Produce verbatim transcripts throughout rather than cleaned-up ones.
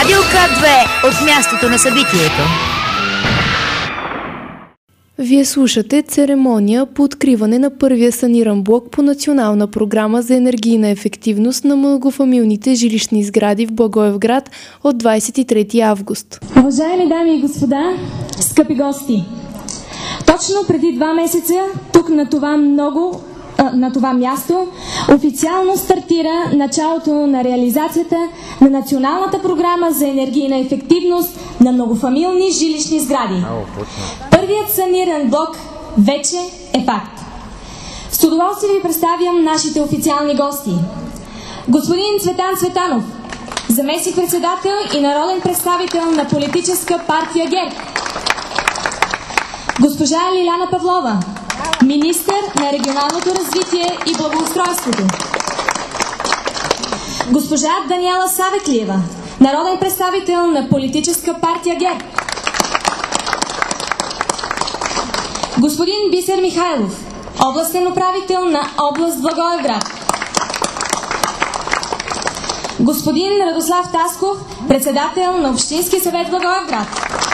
Радио К две от мястото на събитието. Вие слушате церемония по откриване на първия саниран блок по национална програма за енергийна ефективност на многофамилните жилищни сгради в Благоевград от двадесет и трети август. Уважаеми дами и господа, скъпи гости! Точно преди два месеца тук на това много на това място официално стартира началото на реализацията на националната програма за енергийна ефективност на многофамилни жилищни сгради. Първият саниран блок вече е факт. С удоволствие ви представям нашите официални гости. Господин Цветан Цветанов, заместник-председател и народен представител на политическа партия ГЕРБ. Госпожа Лиляна Павлова, министър на регионалното развитие и благоустройството. Госпожа Даниела Савеклиева, народен представител на политическа партия ГЕРБ. Господин Бисер Михайлов, областен управител на област Благоевград. Господин Радослав Тасков, председател на Общински съвет Благоевград.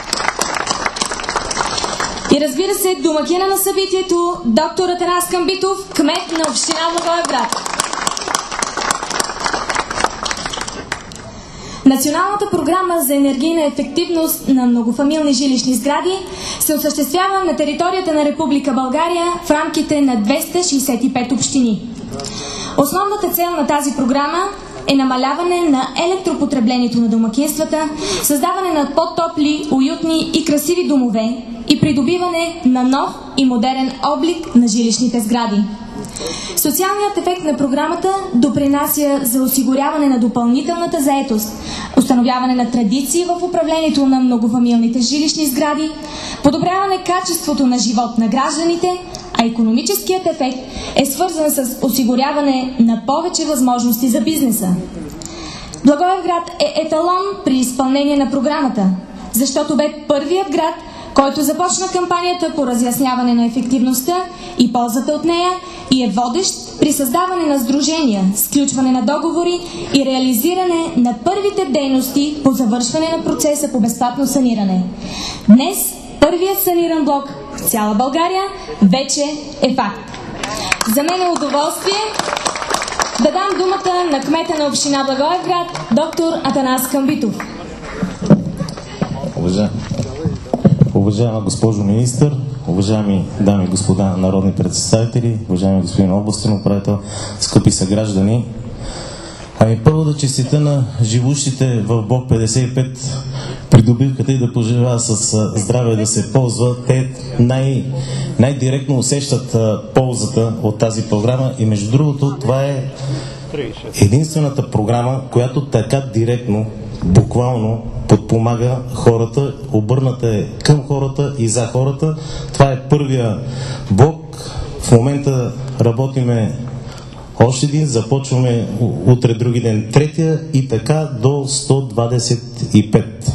И разбира се, домакина на събитието, доктор Атанас Камбитов, кмет на община Благоевград. Националната програма за енергийна ефективност на многофамилни жилищни сгради се осъществява на територията на Република България в рамките на двеста шейсет и пет общини. Основната цел на тази програма е намаляване на електропотреблението на домакинствата, създаване на по-топли, уютни и красиви домове и придобиване на нов и модерен облик на жилищните сгради. Социалният ефект на програмата допринася за осигуряване на допълнителната заетост, установяване на традиции в управлението на многофамилните жилищни сгради, подобряване качеството на живот на гражданите, а икономическият ефект е свързан с осигуряване на повече възможности за бизнеса. Благоевград е еталон при изпълнение на програмата, защото бе първият град, който започна кампанията по разясняване на ефективността и ползата от нея и е водещ при създаване на сдружения, сключване на договори и реализиране на първите дейности по завършване на процеса по безплатно саниране. Днес първият саниран блок в цяла България вече е факт. За мен е удоволствие да дам думата на кмета на община Благоевград, доктор Атанас Камбитов. Уважаеми Уважаема госпожо министър, уважаеми дами и господа народни представители, уважаеми господин областен управител, скъпи съграждани, ами първо да честита на живущите в блок петдесет и пет придобивката и да пожелая с здраве да се ползват. Те най- най-директно усещат а, ползата от тази програма и между другото това е единствената програма, която така директно, буквално подпомага хората, обърната е към хората и за хората. Това е първия блок. В момента работиме още един, започваме утре други ден третия и така до сто двадесет и пет.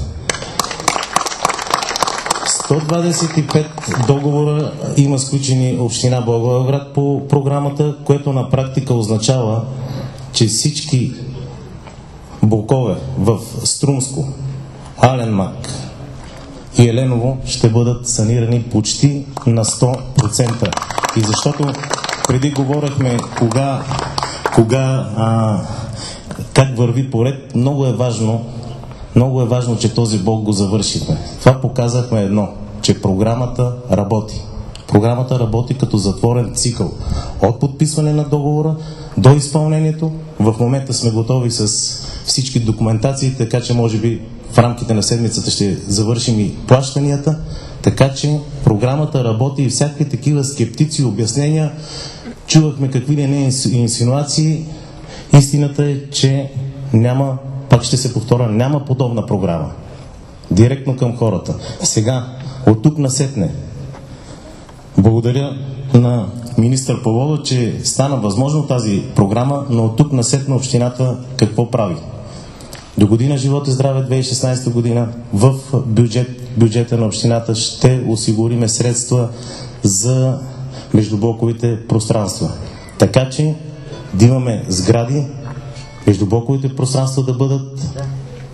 сто двадесет и пет договора има сключени община Благоевград по програмата, което на практика означава, че всички блокове в Струмско, Аленмак и Еленово ще бъдат санирани почти на сто процента. И защото преди говорихме кога, кога а, как върви поред, много е важно, много е важно, че този блок го завършихме. Това показахме едно, че програмата работи. Програмата работи като затворен цикъл. От подписване на договора до изпълнението. В момента сме готови с всички документации, така че може би в рамките на седмицата ще завършим и плащанията. Така че програмата работи и всякакви такива скептици, обяснения. Чувахме какви ли не инсинуации. Истината е, че няма, пак ще се повторя, няма подобна програма. Директно към хората. Сега, от тук насетне, благодаря на министър Павлова, че стана възможно тази програма, но от тук насетне общината какво прави? До година живот и здраве две хиляди и шестнадесета година в бюджет, бюджета на общината ще осигуриме средства за междублоковите пространства. Така че да имаме сгради, междублоковите пространства да бъдат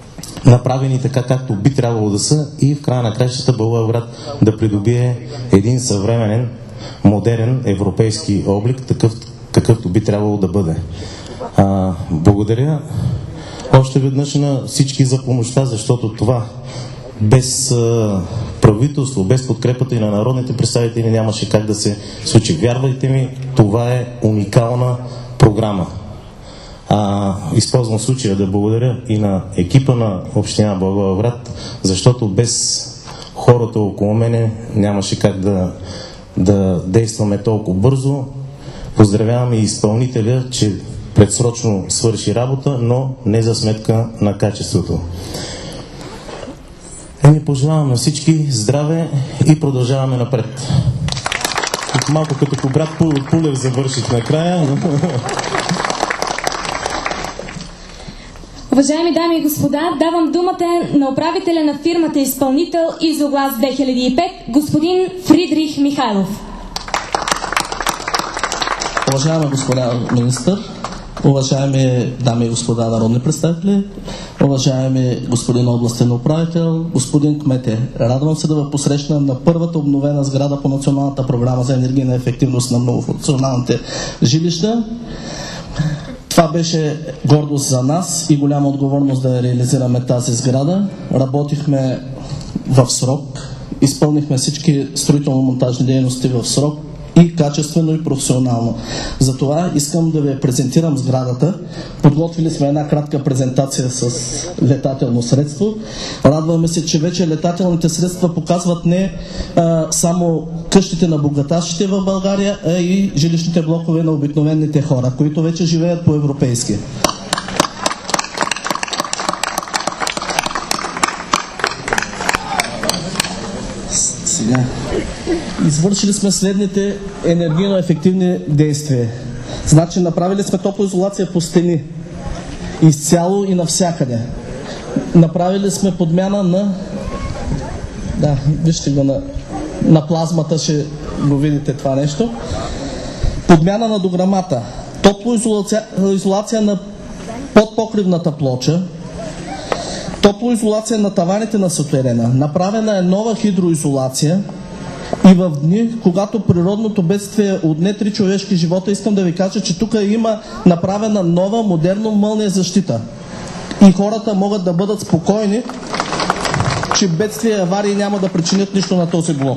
направени така, както би трябвало да са, и в края на кращата Благоевград да придобие един съвременен, модерен европейски облик, такъв, какъвто би трябвало да бъде. А, благодаря още веднъж на всички за помощта, защото това без а, правителство, без подкрепата и на народните представители нямаше как да се случи. Вярвайте ми, това е уникална програма. А, използвам случая да благодаря и на екипа на община Благоевград, защото без хората около мене нямаше как да, да действаме толкова бързо. Поздравявам и изпълнителя, че предсрочно свърши работа, но не за сметка на качеството. Еми, пожелавам на всички здраве и продължаваме напред. Малко като по брат Пулев завърших накрая. Уважаеми дами и господа, давам думата на управителя на фирмата изпълнител Изоглас две хиляди и пет, господин Фридрих Михайлов. Уважаема господа министър, уважаеми дами и господа народни представители, уважаеми господин областен управител, господин кмете, радвам се да ви посрещна на първата обновена сграда по Националната програма за енергийна ефективност на многофункционалните жилища. Това беше гордост за нас и голяма отговорност да реализираме тази сграда. Работихме в срок, изпълнихме всички строително-монтажни дейности в срок и качествено и професионално. Затова искам да ви презентирам сградата. Подготвили сме една кратка презентация с летателно средство. Радваме се, че вече летателните средства показват не а, само къщите на богаташите в България, а и жилищните блокове на обикновените хора, които вече живеят по-европейски. Сега. Извършили сме следните енергийно ефективни действия. Значи направили сме топлоизолация по стени. Изцяло и навсякъде. Направили сме подмяна на... Да, вижте го на, на плазмата, ще го видите това нещо. Подмяна на дограмата. Топлоизолация изолация на подпокривната плоча. Топлоизолация на таваните на сутерена. Направена е нова хидроизолация. И в дни, когато природното бедствие отне три човешки живота, искам да ви кажа, че тук има направена нова, модерно мълния защита. И хората могат да бъдат спокойни, че бедствия и аварии няма да причинят нищо на този блок.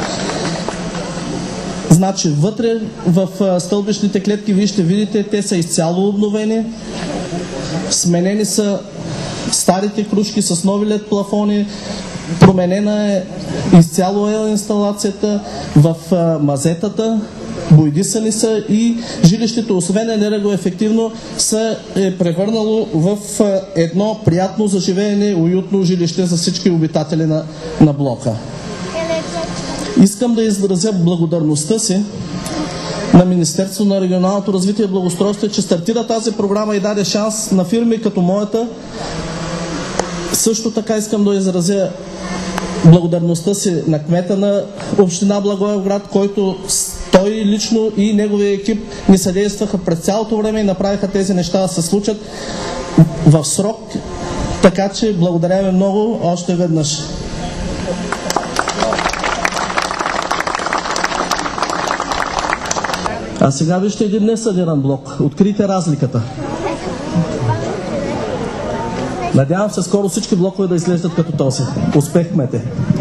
Значи, вътре в стълбищните клетки, вие ще видите, те са изцяло обновени. Сменени са старите крушки с нови лед плафони. Променена е изцяло ел инсталацията в а, мазетата, боядисани са и жилището, освен енергоефективно, се е превърнало в а, едно приятно за живеене, уютно жилище за всички обитатели на, на блока. Искам да изразя благодарността си на Министерството на регионалното развитие и благоустройство, че стартира тази програма и даде шанс на фирми като моята. Също така искам да изразя благодарността си на кмета на община Благоевград, който той лично и неговия екип ни съдействаха през цялото време и направиха тези неща да се случат в срок. Така че благодаря ви много още веднъж. А сега вижте един несъдиран блок. Открийте разликата. Надявам се скоро всички блокове да изглеждат като този. Успех, кмете!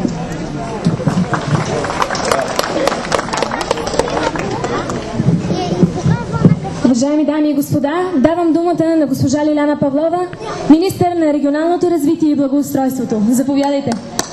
Уважаеми дами и господа, давам думата на госпожа Лиляна Павлова, министър на регионалното развитие и благоустройството. Заповядайте.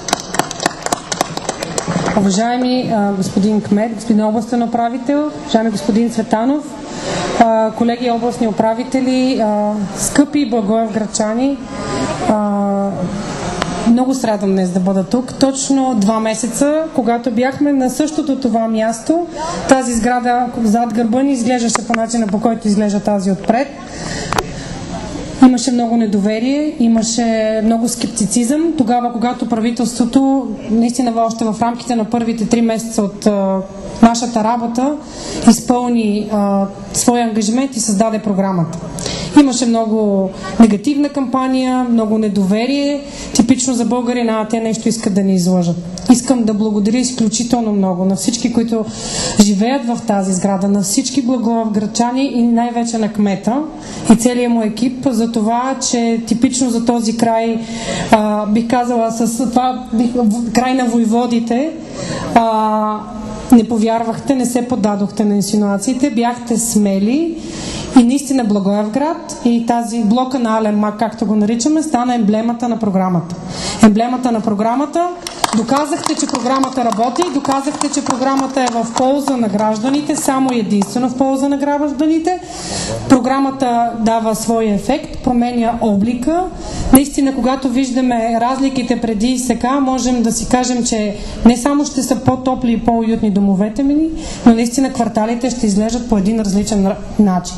Уважаеми а, господин кмет, господин областен управител, уважаеми господин Цветанов, а, колеги областни управители, а, скъпи благоевградчани, а, много се радвам днес да бъда тук. Точно два месеца, когато бяхме на същото това място, тази сграда зад гърба ни изглеждаше по начина, по който изглежда тази отпред. Имаше много недоверие, имаше много скептицизъм. Тогава, когато правителството, наистина още в рамките на първите три месеца от а, нашата работа, изпълни а, своя ангажимент и създаде програмата. Имаше много негативна кампания, много недоверие, типично за българина, а те нещо искат да ни излъжат. Искам да благодаря изключително много на всички, които живеят в тази сграда, на всички благоевградчани и най-вече на кмета и целият му екип за това, че типично за този край, а, бих казала, с това бих, край на войводите, а, не повярвахте, не се поддадохте на инсинуациите, бяхте смели и наистина Благоевград и тази блока на Ален Мак, както го наричаме, стана емблемата на програмата. Емблемата на програмата. Доказахте, че програмата работи, доказахте, че програмата е в полза на гражданите, само единствено в полза на гражданите. Програмата дава своя ефект, променя облика. Наистина, когато виждаме разликите преди и сега, можем да си кажем, че не само ще са по-топли и по-уютни домовете ми, но наистина кварталите ще изглеждат по един различен начин.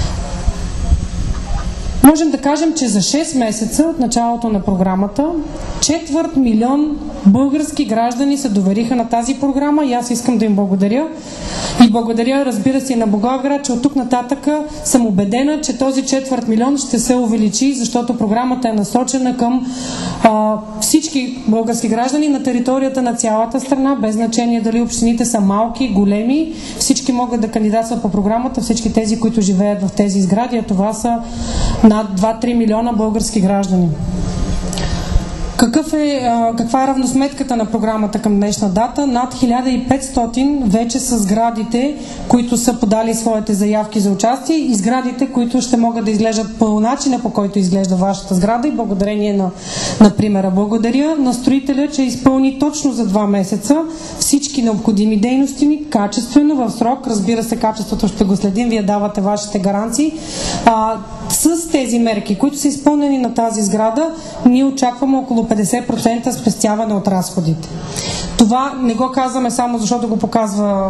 Можем да кажем, че за шест месеца от началото на програмата четвърт милион български граждани се довериха на тази програма и аз искам да им благодаря. И благодаря, разбира се, на Благоевград, че от тук нататък съм убедена, че този четвърт милион ще се увеличи, защото програмата е насочена към а, всички български граждани на територията на цялата страна, без значение дали общините са малки, големи, всички могат да кандидатстват по програмата, всички тези, които живеят в тези сгради, а това са над два-три милиона български граждани. Какъв е, каква е равносметката на програмата към днешна дата? Над хиляда и петстотин вече са сградите, които са подали своите заявки за участие и сградите, които ще могат да изглеждат по начина, по който изглежда вашата сграда и благодарение на, на примера. Благодаря на строителя, че изпълни точно за два месеца всички необходими дейности, качествено, в срок. Разбира се, качеството ще го следим, вие давате вашите гаранции. А, с тези мерки, които са изпълнени на тази сграда, ние очакваме около петдесет процента спестяване от разходите. Това не го казваме само защото го, показва,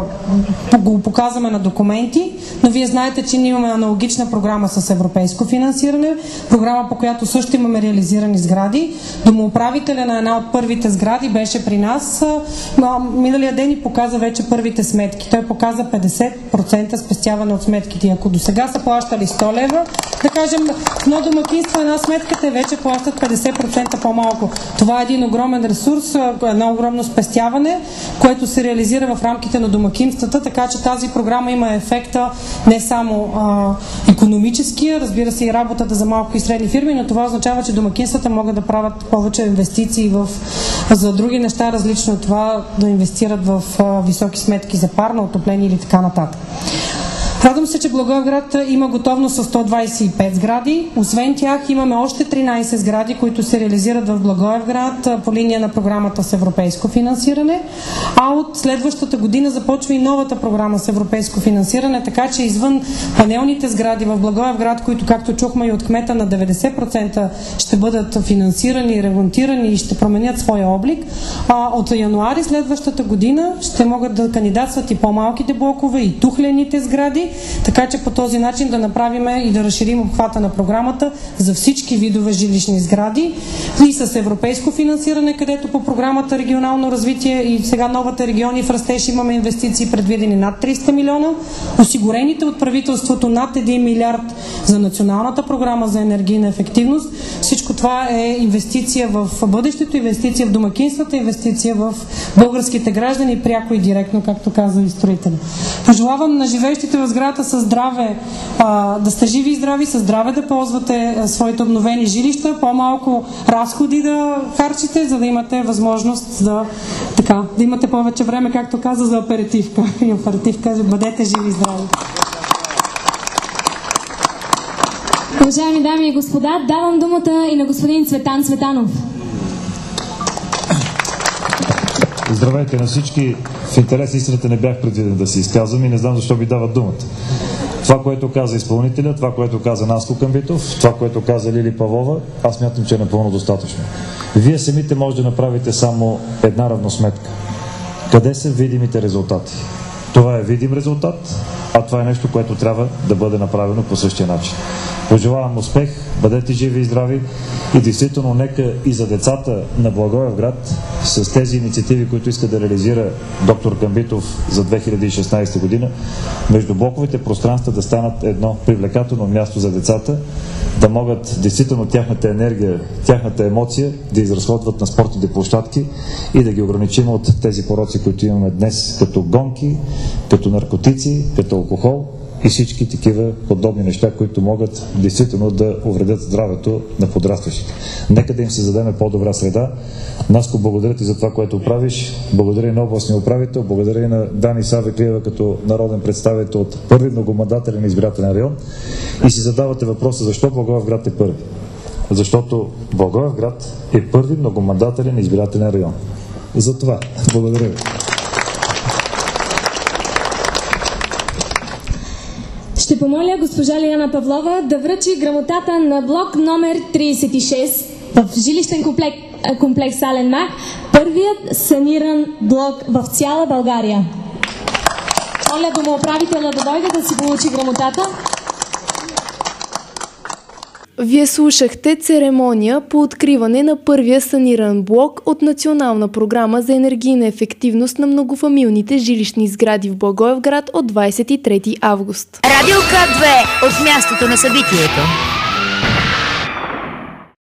го показваме на документи, но вие знаете, че ние имаме аналогична програма с европейско финансиране, програма, по която също имаме реализирани сгради. Домоуправителя на една от първите сгради беше при нас. Миналия ден ни показа вече първите сметки. Той показа петдесет процента спестяване от сметките. Ако до сега са плащали сто лева, да кажем, но домакинство една сметка, те вече плащат петдесет процента по-малко. Това е един огромен ресурс, едно огромно спестяване, което се реализира в рамките на домакинствата, така че тази програма има ефекта не само а, икономическия, разбира се и работата за малко и средни фирми, но това означава, че домакинствата могат да правят повече инвестиции в, за други неща, различно от това да инвестират в а, високи сметки за парно отопление или така нататък. Радвам се, че Благоевград има готовност с сто двадесет и пет сгради. Освен тях имаме още тринадесет сгради, които се реализират в Благоевград по линия на програмата с европейско финансиране. А от следващата година започва и новата програма с европейско финансиране, така че извън панелните сгради в Благоевград, които, както чухме и от кмета, на деветдесет процента ще бъдат финансирани, ремонтирани и ще променят своя облик, а от януари следващата година ще могат да кандидатстват и по-малките блокове, и тухлените сгради, така че по този начин да направим и да разширим обхвата на програмата за всички видове жилищни сгради и с европейско финансиране, където по програмата регионално развитие и сега новата региони в растеж имаме инвестиции предвидени над триста милиона, осигурените от правителството над един милиард за националната програма за енергийна ефективност. Всичко това е инвестиция в бъдещето, инвестиция в домакинствата, инвестиция в българските граждани, пряко и директно, както каза и строителя. Пожелавам на живеещите в сградата със здраве, а, да сте живи и здрави, със здраве да ползвате а, своите обновени жилища, по-малко разходи да харчите, за да имате възможност да, така, да имате повече време, както каза, за аперитивка. И аперитивка, бъдете живи и здрави. Уважаеми дами и господа, давам думата и на господин Цветан Цветанов. Здравейте на всички. В интерес истината не бях предвиден да се изказвам и не знам защо ви дават думата. Това, което каза изпълнителя, това, което каза Наско Камбитов, това, което каза Лили Павлова, аз мятам, че е напълно достатъчно. Вие самите може да направите само една равносметка. Къде са видимите резултати? Това е видим резултат, а това е нещо, което трябва да бъде направено по същия начин. Пожелавам успех, бъдете живи и здрави и действително нека и за децата на Благоевград с тези инициативи, които иска да реализира доктор Камбитов за две хиляди и шестнадесета година, между блоковите пространства да станат едно привлекателно място за децата, да могат действително тяхната енергия, тяхната емоция да изразходват на спортните площадки и да ги ограничим от тези пороци, които имаме днес, като гонки, като наркотици, като алкохол и всички такива подобни неща, които могат действително да увредят здравето на подрастващите. Нека да им се зададем по-добра среда. Наско, благодаря ти за това, което правиш. Благодаря и на областния управител, благодаря и на Дани Савеклиева като народен представител от първи многомандателен избирателен район. И си задавате въпроса, защо Благоевград е първи? Защото Благоевград е първи многомандателен избирателен район. За това. Благодаря ви. Ще помоля госпожа Лиляна Павлова да връчи грамотата на блок номер тридесет и шест в жилищен комплекс, комплекс Ален Мах, първият саниран блок в цяла България. Моля домоуправителя да дойде да си получи грамотата. Вие слушахте церемония по откриване на първия саниран блок от Национална програма за енергийна ефективност на многофамилните жилищни сгради в Благоевград от двадесет и трети август. Радио К две от мястото на събитието.